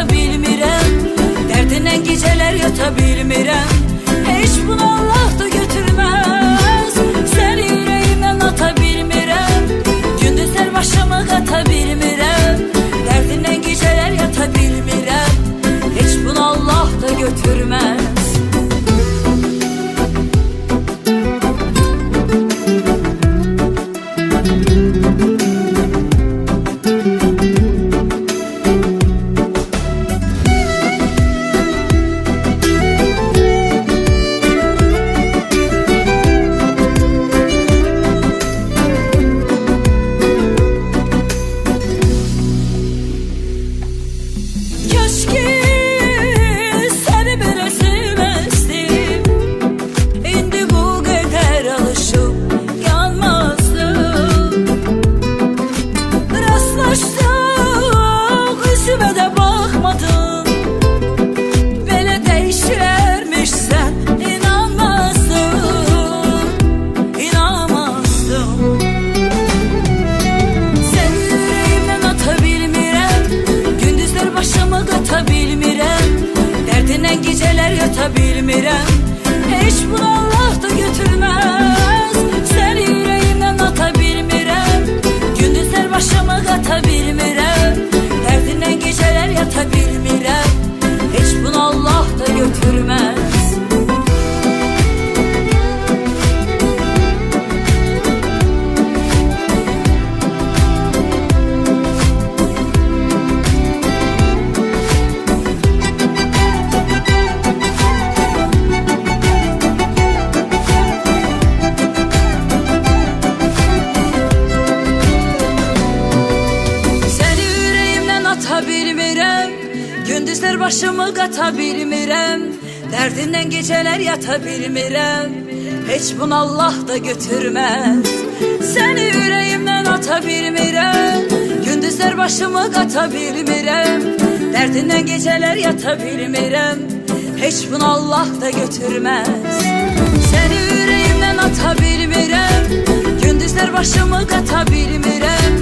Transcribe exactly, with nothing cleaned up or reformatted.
qata bilmirəm, dərdindən gecələr yata bilmirəm. Heç bunu Allah da götürməz, səni ürəyimdən ata bilmirəm, gündüzlər başımı qata bilmirəm, dərdindən gecələr yata bilmirəm. Heç bunu Allah da götürməz. Geceler yata bilmirəm, heç bunu Allah da götürməz. Səni ürəyimdən ata bilmirəm, gündüzlər başımı qata bilmirəm, dərdindən gecələr yata bilmirəm. Heç bunu Allah da götürməz. Bilmirəm, gündüzlər başımı qata bilmirəm, dərdindən gecələr yata bilmirəm. Heç bunu Allah da götürməz. Səni ürəyimdən ata bilmirəm, gündüzlər başımı qata bilmirəm, dərdindən gecələr yata bilmirəm. Heç bunu Allah da götürməz. Səni ürəyimdən ata bilmirəm, gündüzlər başımı qata bilmirəm,